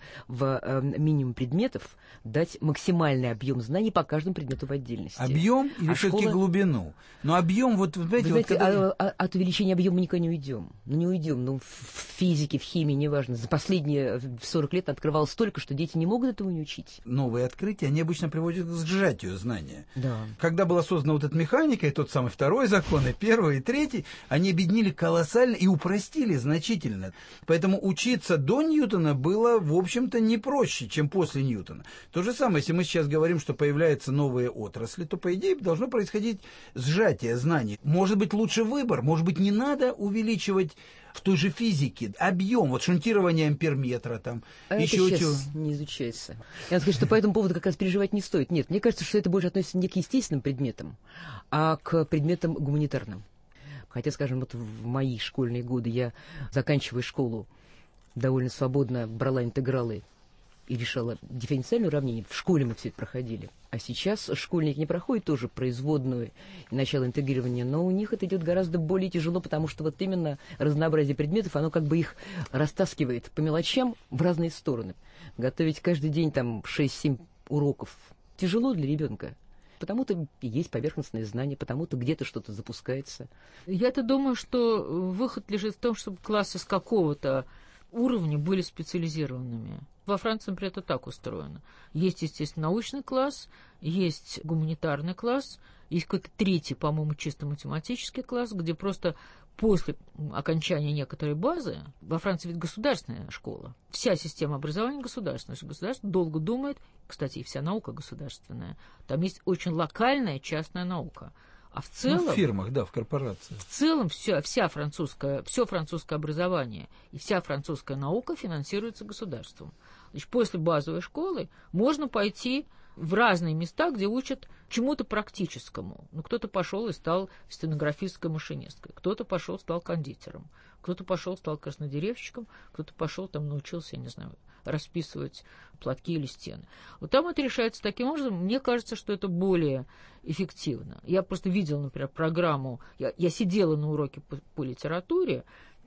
в минимум предметов дать максимальный объем знаний по каждому предмету в отдельности. Объем или все-таки глубину? Но объем, вы знаете, от увеличения объема мы никуда не уйдем. Не уйдем. В физике, в химии, неважно. За последние 40 лет открывалось столько, что дети не могут этого не учить. Новые открытия, они обычно приводят к сжатию знания. Да. Когда была создана эта механика, и тот самый второй закон, и первый, и третий, они объединили колоссально и упростили значительно. Поэтому учиться до Ньютона было, в общем-то, не проще, чем после Ньютона. То же самое, если мы сейчас говорим, что появляются новые отрасли, то, по идее, должно происходить сжатие знаний. Может быть, лучше выбор, может быть, не надо увеличивать в той же физике объем, шунтирование амперметра еще это сейчас не изучается. Я скажу, что по этому поводу как раз переживать не стоит. Нет, мне кажется, что это больше относится не к естественным предметам, а к предметам гуманитарным. Хотя, скажем, в мои школьные годы я, заканчивая школу, довольно свободно брала интегралы и решала дифференциальные уравнения. В школе мы все это проходили. А сейчас школьники не проходят тоже производную и начало интегрирования, но у них это идет гораздо более тяжело, потому что именно разнообразие предметов, оно как бы их растаскивает по мелочам в разные стороны. Готовить каждый день 6-7 уроков тяжело для ребенка. Потому-то есть поверхностные знания, потому-то где-то что-то запускается. Я-то думаю, что выход лежит в том, чтобы классы с какого-то уровня были специализированными. Во Франции, например, это так устроено. Есть, естественно, научный класс, есть гуманитарный класс, есть какой-то третий, по-моему, чисто математический класс, где просто после окончания некоторой базы, во Франции ведь государственная школа, вся система образования государственная, что государство долго думает, кстати, и вся наука государственная, там есть очень локальная частная наука. А в целом... в фирмах, да, в корпорациях. В целом все французское образование и вся французская наука финансируется государством. Значит, после базовой школы можно пойти в разные места, где учат чему-то практическому. Ну, кто-то пошел и стал стенографисткой машинисткой, кто-то пошел стал кондитером, кто-то пошел стал краснодеревщиком, кто-то пошел там научился, я не знаю, расписывать платки или стены. Вот там это решается таким образом. Мне кажется, что это более эффективно. Я просто видела, например, программу, я сидела на уроке по литературе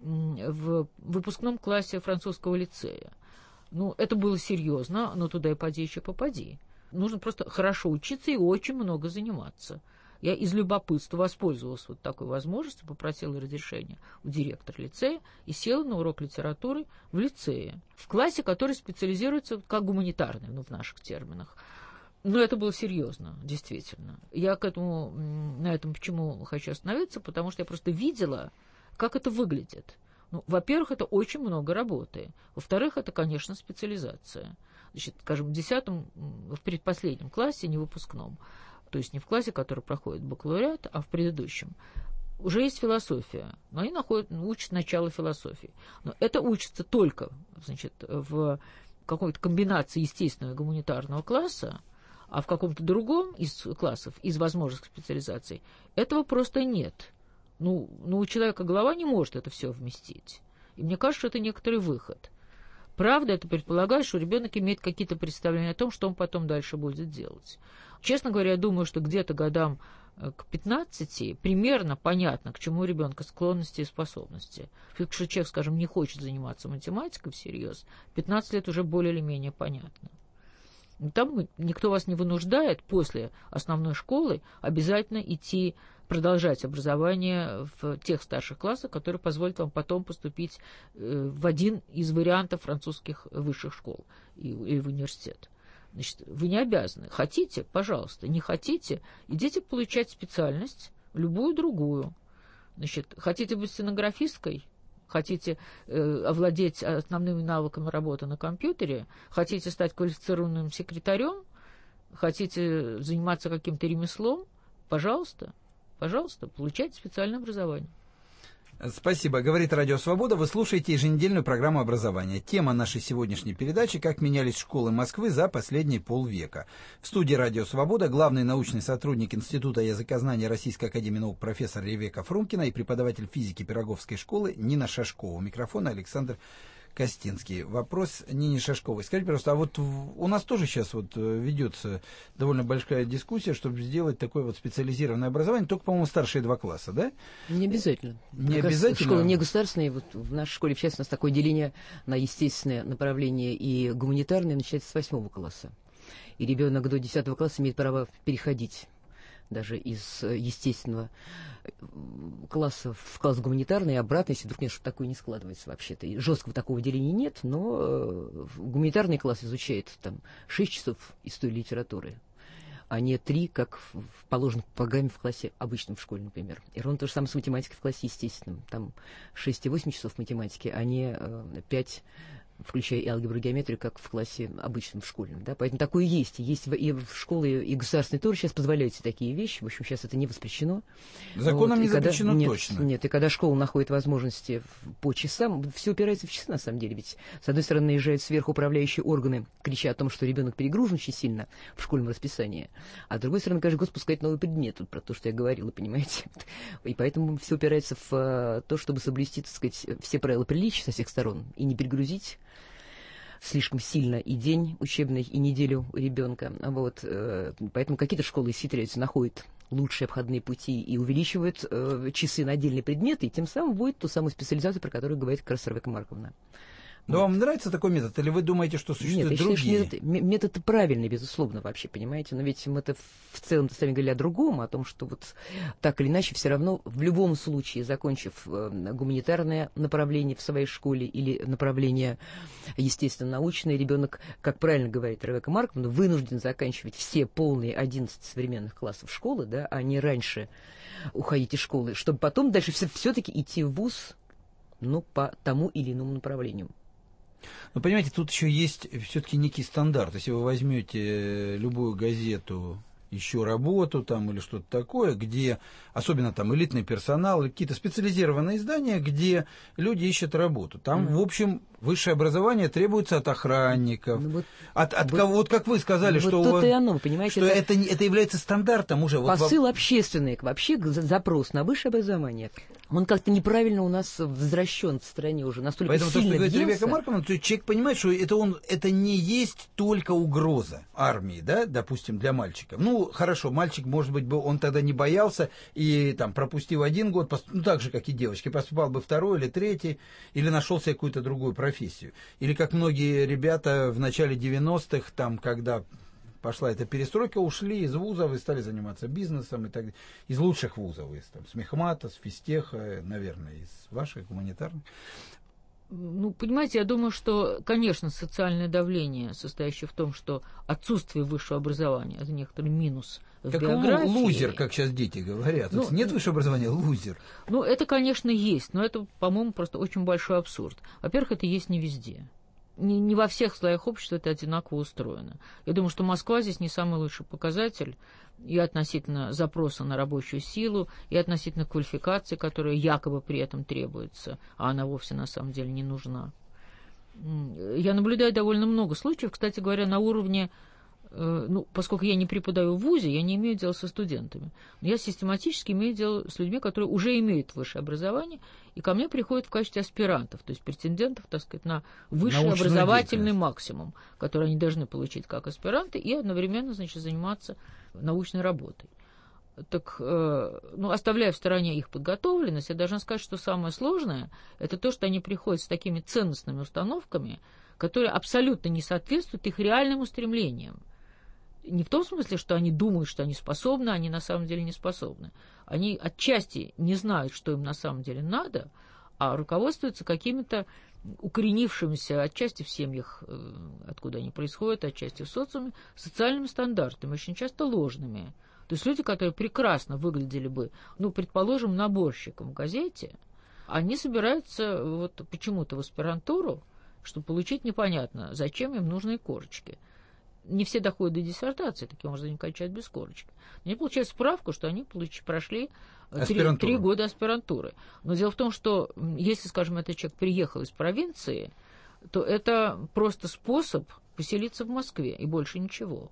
в выпускном классе французского лицея. Ну, это было серьезно, но туда и поди, еще попади. Нужно просто хорошо учиться и очень много заниматься. Я из любопытства воспользовалась вот такой возможностью, попросила разрешения у директора лицея и села на урок литературы в лицее, в классе, который специализируется как гуманитарный, ну, в наших терминах. Но это было серьезно, действительно. Я на этом почему хочу остановиться, потому что я просто видела, как это выглядит. Ну, во-первых, это очень много работы. Во-вторых, это, конечно, специализация. Значит, скажем, в предпоследнем классе, не выпускном, то есть не в классе, который проходит бакалавриат, а в предыдущем, уже есть философия. Но они учат начало философии. Но это учится только, значит, в какой-то комбинации естественного и гуманитарного класса, а в каком-то другом из классов, из возможных специализаций, этого просто нет. Ну, у человека голова не может это все вместить. И мне кажется, что это некоторый выход. Правда, это предполагает, что ребенок имеет какие-то представления о том, что он потом дальше будет делать. Честно говоря, я думаю, что где-то годам к 15 примерно понятно, к чему у ребенка склонности и способности. Если человек, скажем, не хочет заниматься математикой всерьез, 15 лет уже более или менее понятно. Там никто вас не вынуждает после основной школы обязательно продолжать образование в тех старших классах, которые позволят вам потом поступить в один из вариантов французских высших школ или в университет. Значит, вы не обязаны. Хотите, пожалуйста. Не хотите, идите получать специальность, любую другую. Значит, хотите быть стенографисткой? Хотите овладеть основными навыками работы на компьютере? Хотите стать квалифицированным секретарем? Хотите заниматься каким-то ремеслом? Пожалуйста, получайте специальное образование. Спасибо. Говорит Радио Свобода. Вы слушаете еженедельную программу образования. Тема нашей сегодняшней передачи «Как менялись школы Москвы за последние полвека». В студии Радио Свобода главный научный сотрудник Института языкознания Российской академии наук профессор Ревека Фрумкина и преподаватель физики Пироговской школы Нина Шашкова. У микрофона Александр Костинский. Вопрос Нине Шашковой. Скажите, пожалуйста, а вот у нас тоже сейчас вот ведется довольно большая дискуссия, чтобы сделать такое вот специализированное образование, только, по-моему, старшие 2 класса, да? Не обязательно. Не обязательно? Школа не государственная. Вот в нашей школе, в частности, у нас такое деление на естественное направление и гуманитарное начинается с 8 класса. И ребенок до 10 класса имеет право переходить даже из естественного класса в класс гуманитарный и обратно, если вдруг что-то такое не складывается вообще-то. И жесткого такого деления нет, но гуманитарный класс изучает там 6 часов истории литературы, а не 3, как положено по программе в классе обычном в школе, например. И ровно то же самое с математикой в классе естественном. Там 6,8 часов математики, а не 5, включая и алгебру, и геометрию, как в классе обычном, в школьном. Да? Поэтому такое есть. Есть и в школе, и государственные тоже сейчас позволяют себе такие вещи. В общем, сейчас это не воспрещено. Законом не запрещено нет, точно. Нет, и когда школа находит возможности по часам, все упирается в часы, на самом деле. Ведь, с одной стороны, наезжают сверху управляющие органы, крича о том, что ребенок перегружен очень сильно в школьном расписании. А с другой стороны, каждый год спускает новый предмет, вот про то, что я говорила, понимаете. И поэтому все упирается в то, чтобы соблюсти, так сказать, все правила приличия со всех сторон и не перегрузить слишком сильно и день учебный, и неделю у ребенка. Вот. Поэтому какие-то школы хитрятся, находят лучшие обходные пути и увеличивают часы на отдельные предметы, и тем самым будет ту самую специализацию, про которую говорит как раз Ревека Марковна. Но вам нравится такой метод, или вы думаете, что существуют другие? Нет, метод правильный, безусловно, вообще, понимаете, но ведь мы-то в целом сами говорили о другом, о том, что вот так или иначе все равно в любом случае, закончив гуманитарное направление в своей школе или направление естественно-научное, ребенок, как правильно говорит Ревекка Маркман, вынужден заканчивать все полные 11 современных классов школы, да, а не раньше уходить из школы, чтобы потом дальше все-таки идти в вуз, ну, по тому или иному направлению. Но, понимаете, тут еще есть все-таки некий стандарт. Если вы возьмете любую газету, еще работу там или что-то такое, где, особенно там элитный персонал, или какие-то специализированные издания, где люди ищут работу. Там, в общем, высшее образование требуется от охранников, от кого, вот как вы сказали, что, у вас, и оно, понимаете, что это является стандартом уже. Посыл общественный, вообще запрос на высшее образование, он как-то неправильно у нас возвращен в стране уже, настолько поэтому сильно то, что говорит въелся. Ревекка Маркман, то человек понимает, что это не есть только угроза армии, да, допустим, для мальчика. Ну, хорошо, мальчик, может быть, он тогда не боялся и там пропустил 1 год, ну, так же, как и девочки, поступал бы 2-й или 3-й, или нашел себе какую-то другую профессию. Или как многие ребята в начале 90-х, там, когда пошла эта перестройка, ушли из вузов и стали заниматься бизнесом и так далее. Из лучших вузов, с Мехмата, с Физтеха, наверное, из ваших гуманитарных. Ну, понимаете, я думаю, что, конечно, социальное давление, состоящее в том, что отсутствие высшего образования – это некоторый минус в биографии. Лузер, как сейчас дети говорят. Ну, нет высшего образования, лузер. Ну, это, конечно, есть, но это, по-моему, просто очень большой абсурд. Во-первых, это есть не везде. Не во всех слоях общества это одинаково устроено. Я думаю, что Москва здесь не самый лучший показатель и относительно запроса на рабочую силу, и относительно квалификации, которая якобы при этом требуется, а она вовсе на самом деле не нужна. Я наблюдаю довольно много случаев, кстати говоря, на уровне, ну, поскольку я не преподаю в вузе, я не имею дела со студентами. Но я систематически имею дело с людьми, которые уже имеют высшее образование, и ко мне приходят в качестве аспирантов, то есть претендентов, так сказать, на высший образовательный максимум, который они должны получить как аспиранты, и одновременно, значит, заниматься научной работой. Так, ну, оставляя в стороне их подготовленность, я должна сказать, что самое сложное – это то, что они приходят с такими ценностными установками, которые абсолютно не соответствуют их реальным устремлениям. Не в том смысле, что они думают, что они способны, а они на самом деле не способны. Они отчасти не знают, что им на самом деле надо, а руководствуются какими-то укоренившимися отчасти в семьях, откуда они происходят, отчасти в социуме, социальными стандартами, очень часто ложными. То есть люди, которые прекрасно выглядели бы, ну, предположим, наборщиком в газете, они собираются вот почему-то в аспирантуру, чтобы получить непонятно, зачем им нужны корочки. Не все доходят до диссертации, таким образом они кончают без корочки. Они получают справку, что они прошли 3 года аспирантуры. Но дело в том, что если, скажем, этот человек приехал из провинции, то это просто способ поселиться в Москве, и больше ничего.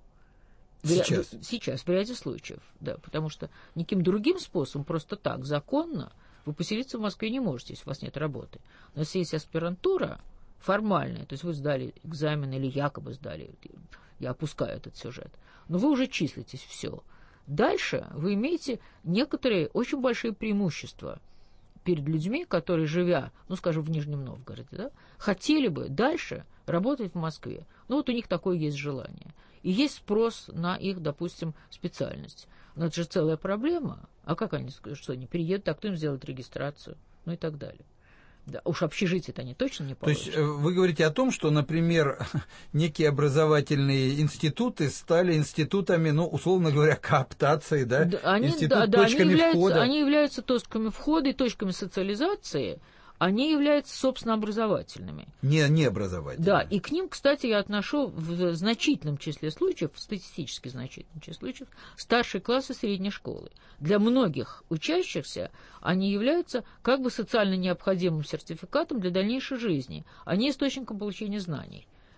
Сейчас, в ряде случаев, да, потому что никаким другим способом, просто так, законно, вы поселиться в Москве не можете, если у вас нет работы. Но если есть аспирантура формальная, то есть вы сдали экзамен или якобы сдали, я опускаю этот сюжет, но вы уже числитесь, все. Дальше вы имеете некоторые очень большие преимущества перед людьми, которые, живя, ну, скажем, в Нижнем Новгороде, да, хотели бы дальше работать в Москве. Ну, вот у них такое есть желание. И есть спрос на их, допустим, специальность. Но это же целая проблема. А как они, что они приедут, а кто им сделает регистрацию? Ну и так далее. Да, уж общежитие-то они точно не получат. То есть вы говорите о том, что, например, некие образовательные институты стали институтами, ну, условно говоря, кооптации, да? Точками входа. Они являются точками входа и точками социализации, они являются, собственно, образовательными. Не образовательными. Да, и к ним, кстати, я отношу в значительном числе случаев, в статистически значительном числе случаев, старшие классы средней школы. Для многих учащихся они являются как бы социально необходимым сертификатом для дальнейшей жизни, а не источником получения знаний.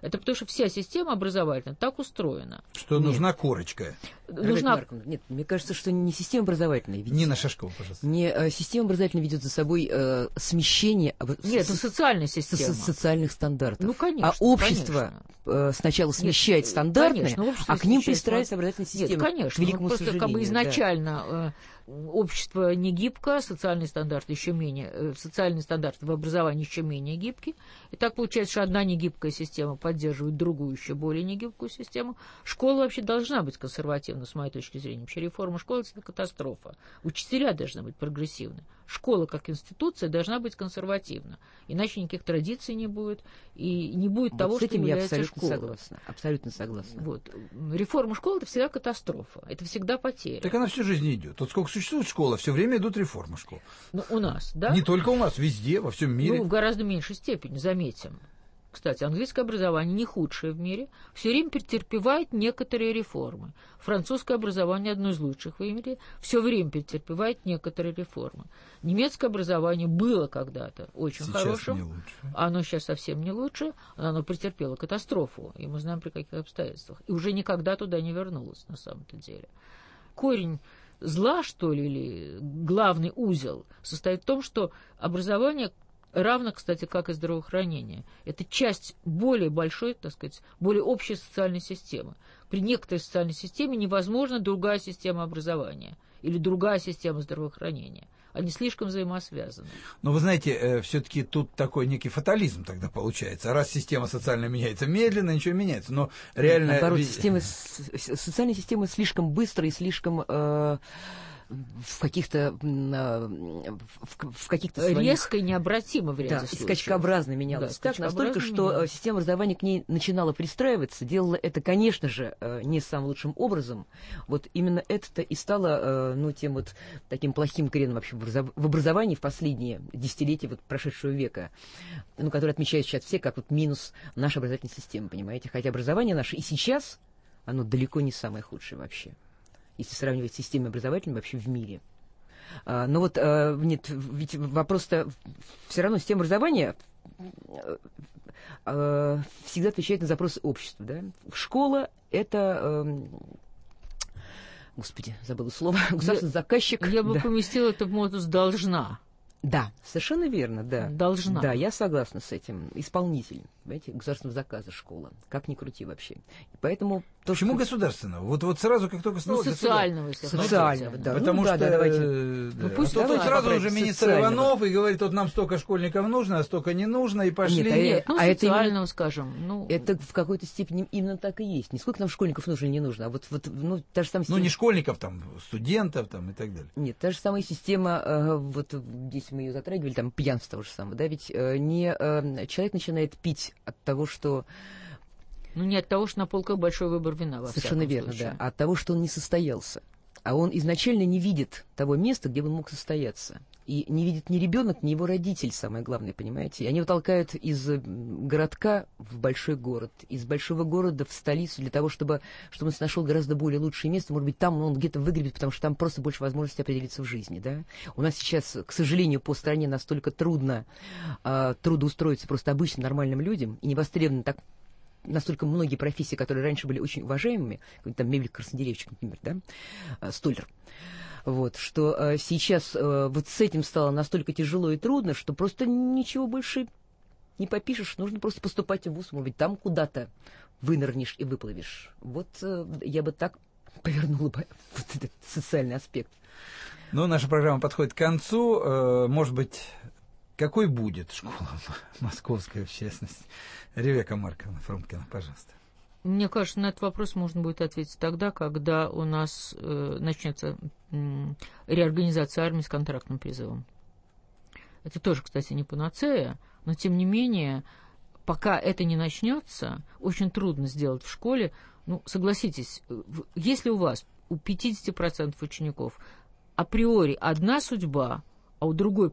Это потому что вся система образовательная так устроена. Что нужна корочка. Нужна... Нет, мне кажется, что не система образовательная. Нина Шашкова, пожалуйста. Не система образовательная ведет за собой смещение Нет, это социальная система. Социальных стандартов. Ну, конечно. А общество сначала смещает стандарты, а к ним пристраивается образовательная система. Нет, конечно. К великому просто как бы изначально общество не гибко, социальные стандарты еще менее, социальные стандарты в образовании еще менее гибкие. И так получается, что одна негибкая система поддерживает другую, еще более негибкую систему. Школа вообще должна быть консервативна, с моей точки зрения. Вообще реформа школы – это катастрофа. Учителя должны быть прогрессивны. Школа как институция должна быть консервативна. Иначе никаких традиций не будет, и не будет вот того, с этим что является я абсолютно школа. Абсолютно согласна. Вот. Реформа школы – это всегда катастрофа, это всегда потеря. Так она всю жизнь идет. Вот сколько существует школа, все время идут реформы школ. Ну, у нас, да? Не только у нас, везде, во всем мире. Ну, в гораздо меньшей степени, заметим. Кстати, английское образование не худшее в мире, все время претерпевает некоторые реформы. Французское образование одно из лучших в мире, все время претерпевает некоторые реформы. Немецкое образование было когда-то очень сейчас хорошим, не лучше. Оно сейчас совсем не лучше, оно претерпело катастрофу, и мы знаем, при каких обстоятельствах. И уже никогда туда не вернулось, на самом-то деле. Корень зла, что ли, или главный узел состоит в том, что образование равно, кстати, как и здравоохранение. Это часть более большой, так сказать, более общей социальной системы. При некоторой социальной системе невозможна другая система образования или другая система здравоохранения. Они слишком взаимосвязаны. Но вы знаете, все-таки тут такой некий фатализм тогда получается. Раз система социальная меняется медленно, ничего не меняется. Но реально... Наоборот, социальная система слишком быстро и слишком... в каких-то своих... резко и необратимо в ряде случаев. Скачкообразно менялась. Да, так, настолько, что система образования к ней начинала пристраиваться, делала это, конечно же, не самым лучшим образом. Вот именно это-то и стало, тем вот таким плохим кореном вообще в образовании в последние десятилетия вот прошедшего века, который отмечают сейчас все как вот минус нашей образовательной системы, понимаете? Хотя образование наше и сейчас, оно далеко не самое худшее вообще, если сравнивать с системой образовательной вообще в мире. Но вот нет, ведь вопрос-то все равно система образования всегда отвечает на запросы общества. Да? Школа — это... Господи, забыла слово. Государственный заказчик. Я бы поместила это в модус «должна». Да, совершенно верно, да. Должна. Да, я согласна с этим. Исполнитель, понимаете, государственного заказа школа. Как ни крути вообще. И поэтому... Почему государственного? Вот сразу, как только стало... социального, если социального, да. Потому что... давайте. Пусть тут сразу уже министр Иванов и говорит, вот нам столько школьников нужно, а столько не нужно, и пошли... Нет, социального, скажем. Это в какой-то степени именно так и есть. Не сколько нам школьников нужно или не нужно, а вот та же самая система... не школьников, там, студентов, там, и так далее. Нет, та же самая система, вот здесь мы ее затрагивали, там, пьянство того же самого, да, ведь человек начинает пить от того, что... не от того, что на полках большой выбор вина, во Совершенно верно, случае. Да. А от того, что он не состоялся. А он изначально не видит того места, где бы он мог состояться. И не видит ни ребенок, ни его родитель, самое главное, понимаете. И они его толкают из городка в большой город, из большого города в столицу, для того, чтобы он нашел гораздо более лучшее место. Может быть, там он где-то выгребет, потому что там просто больше возможностей определиться в жизни. Да? У нас сейчас, к сожалению, по стране настолько трудоустроиться просто обычным нормальным людям, и не востребованы так настолько многие профессии, которые раньше были очень уважаемыми, там мебель-краснодеревщик, например, да, столяр, вот, что сейчас вот с этим стало настолько тяжело и трудно, что просто ничего больше не попишешь, нужно просто поступать в вуз, может быть, там куда-то вынырнешь и выплывешь. Вот я бы так повернула бы вот этот социальный аспект. Ну, наша программа подходит к концу. Может быть, какой будет школа московская, в частности? Ревека Марковна Фрумкина, пожалуйста. Мне кажется, на этот вопрос можно будет ответить тогда, когда у нас начнется реорганизация армии с контрактным призывом. Это тоже, кстати, не панацея, но, тем не менее, пока это не начнется, очень трудно сделать в школе. Согласитесь, если у вас, у 50% учеников априори одна судьба, а у других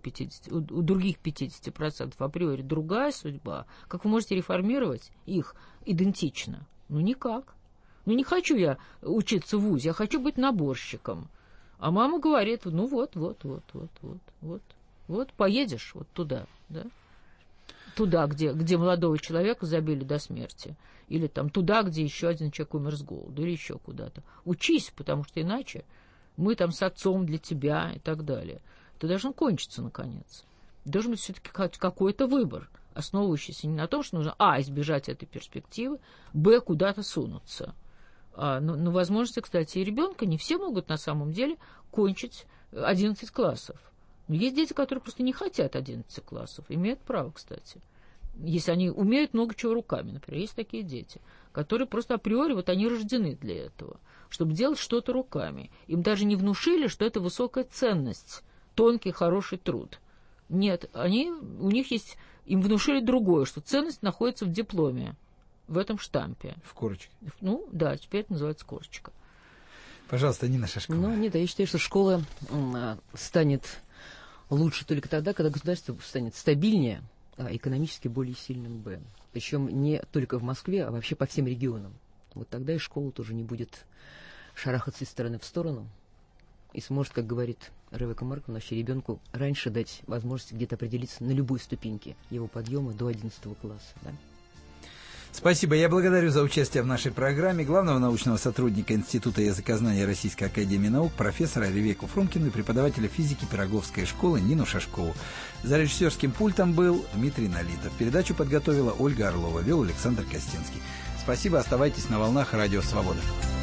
50% априори другая судьба, как вы можете реформировать их идентично? Никак. Не хочу я учиться в вузе, я хочу быть наборщиком. А мама говорит, вот, поедешь вот туда, да? туда, где молодого человека забили до смерти, или там туда, где еще один человек умер с голоду, или еще куда-то. Учись, потому что иначе мы там с отцом для тебя и так далее. Это должно кончиться, наконец. Должен быть все-таки какой-то выбор, основывающийся не на том, что нужно, избежать этой перспективы, куда-то сунуться. Но возможности, кстати, и ребенка не все могут на самом деле кончить 11 классов. Есть дети, которые просто не хотят 11 классов, имеют право, кстати. Если они умеют много чего руками, например, есть такие дети, которые просто априори, они рождены для этого, чтобы делать что-то руками. Им даже не внушили, что это высокая ценность, тонкий, хороший труд. Нет, им внушили другое, что ценность находится в дипломе, в этом штампе. В корочке. Да, теперь это называется корочка. Пожалуйста, Нина Шашкова. Нет, я считаю, что школа станет лучше только тогда, когда государство станет стабильнее, а экономически более сильным Причем не только в Москве, а вообще по всем регионам. Вот тогда и школа тоже не будет шарахаться из стороны в сторону и сможет, как говорит Ревека Марковна, вообще ребенку раньше дать возможность где-то определиться на любой ступеньке его подъема до 11 класса. Да? Спасибо. Я благодарю за участие в нашей программе главного научного сотрудника Института языкознания Российской академии наук, профессора Ревеку Фрумкину и преподавателя физики Пироговской школы Нину Шашкову. За режиссерским пультом был Дмитрий Налитов. Передачу подготовила Ольга Орлова, вел Александр Костинский. Спасибо. Оставайтесь на волнах Радио Свобода.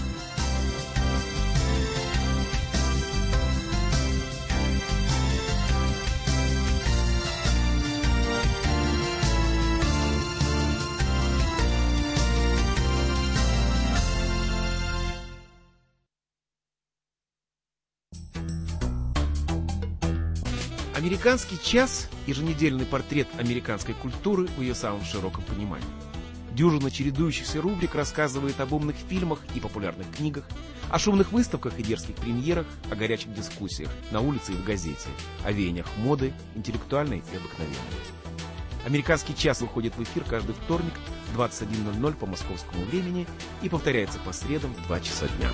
«Американский час» – еженедельный портрет американской культуры в ее самом широком понимании. Дюжина чередующихся рубрик рассказывает об умных фильмах и популярных книгах, о шумных выставках и дерзких премьерах, о горячих дискуссиях на улице и в газете, о веяниях моды, интеллектуальной и обыкновенной. «Американский час» выходит в эфир каждый вторник в 21:00 по московскому времени и повторяется по средам в 2 часа дня.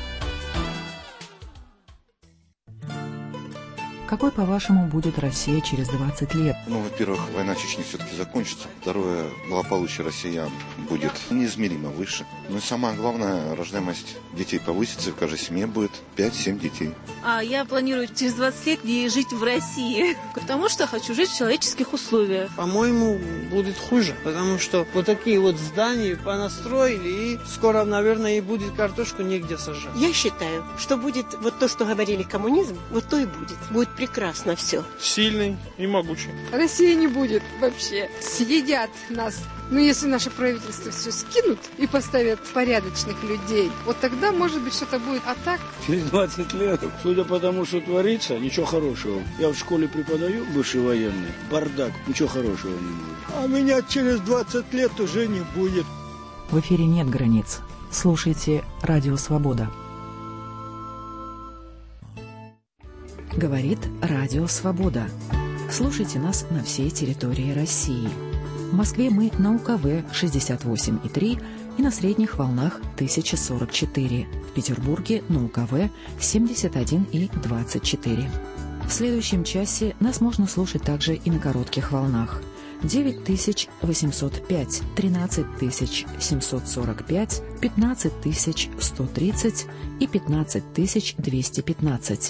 Какой, по-вашему, будет Россия через 20 лет? Во-первых, война в Чечне все-таки закончится. Второе, благополучие россиян будет неизмеримо выше. И самое главное, рождаемость детей повысится, в каждой семье будет 5-7 детей. Я планирую через 20 лет жить в России, потому что хочу жить в человеческих условиях. По-моему, будет хуже, потому что такие здания понастроили, и скоро, наверное, и будет картошку негде сажать. Я считаю, что будет то, что говорили коммунизм, то и будет. Будет прекрасно все. Сильный и могучий. России не будет вообще. Съедят нас. Если наше правительство все скинут и поставят порядочных людей, тогда, может быть, что-то будет. А так? Через 20 лет, судя по тому, что творится, ничего хорошего. Я в школе преподаю, бывший военный. Бардак, ничего хорошего не будет. А меня через 20 лет уже не будет. В эфире нет границ. Слушайте «Радио Свобода». Говорит Радио Свобода. Слушайте нас на всей территории России. В Москве мы на УКВ 68,3 и на средних волнах 1044. В Петербурге на УКВ 71,24. В следующем часе нас можно слушать также и на коротких волнах. 9805, 13745, 15130 и 15215.